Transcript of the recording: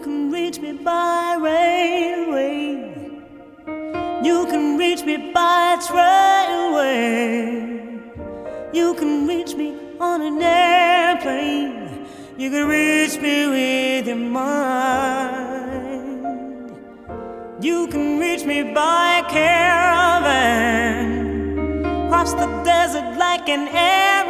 can reach me by railway. You can reach me by trailway. You can reach me on an airplane. You can reach me with your mind. You can reach me by caravan, cross the desert like an air.